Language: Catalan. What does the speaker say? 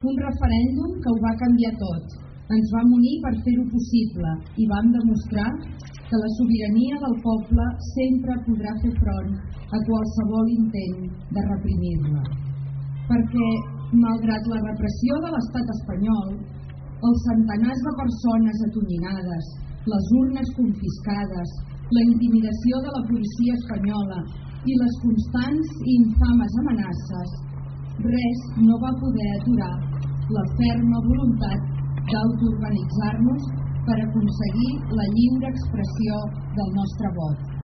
Un referèndum que ho va canviar tot. Ens vam unir per fer-ho possible i vam demostrar que la sobirania del poble sempre podrà fer front a qualsevol intent de reprimir-la. Perquè, malgrat la repressió de l'estat espanyol, els centenars de persones atonyinades, les urnes confiscades, la intimidació de la policia espanyola i les constants i infames amenaces, res no va poder aturar la ferma voluntat d'autoorganitzar-nos per aconseguir la lliure expressió del nostre vot.